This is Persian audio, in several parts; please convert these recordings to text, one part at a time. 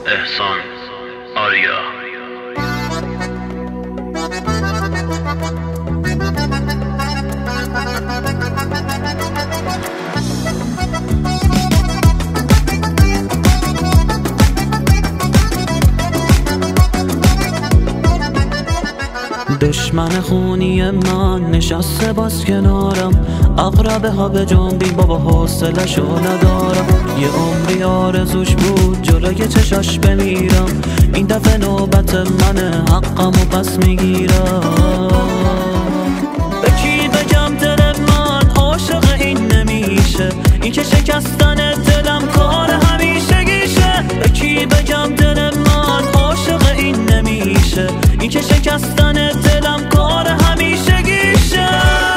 احسان آریا. دشمن خونی من نشسته باز کنارم، اقربه ها به جنبی بابا حوصله‌شو ندارم. یه عمری آرزوش بود جلوی چشاش بمیرم، این دفعه نوبت منه حقمو پس میگیرم. به کی بگم دل من عاشق این نمیشه، این که شکستن دلم کار همیشگیشه. به کی بگم دل من عاشق این نمیشه، این که شکستن دلم کار همیشگیشه.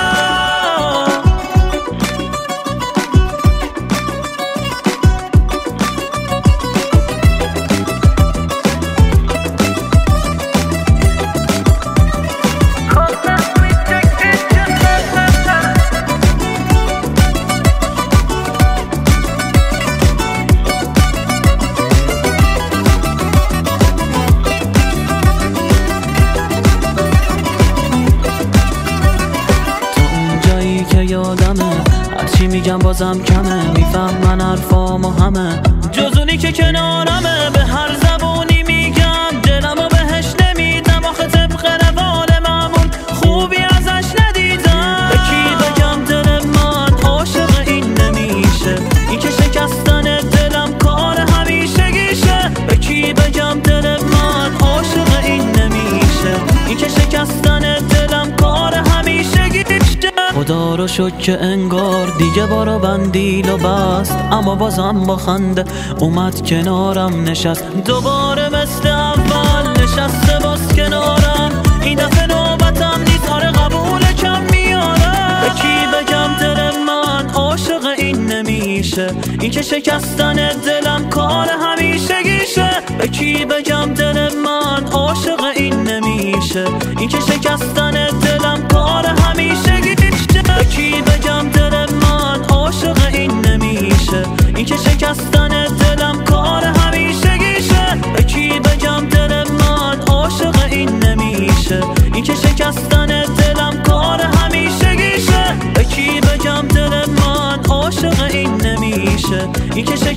یادمه هرچی میگم بازم کمه، میفهمن حرفامو همه جز اونی که کنارمه. به هر زبونی میگم دلمو بهش نمیدم، آخه طبق روال معمول خوبی ازش ندیدم. به کی بگم دل من عاشق این نمیشه، این که شکستن دلم کار همیشگیشه. به کی بگم دل من عاشق این نمیشه، این که شکستن دلم کار همیشگیشه. خدا رو شکر که انگار دیگه بارو بندیل و بست، اما بازم با خنده اومد کنارم نشست. دوباره مثل اول نشسته باز کنارم، این دفعه نوبتم نیست، آره قبول کم میارم. به کی بگم دل من عاشق این نمیشه، این که شکستن دلم کار همیشگیشه. به کی بگم دل من عاشق این نمیشه، این که شکستن دلم کار همیشگیشه. به کی بگم دل من عاشق این نمیشه، این که شکستن دلم کار همیشگیشه. به کی بگم دل من عاشق این نمیشه، این که شکستن دلم کار همیشگیشه. به کی بگم دل من عاشق این نمیشه، این که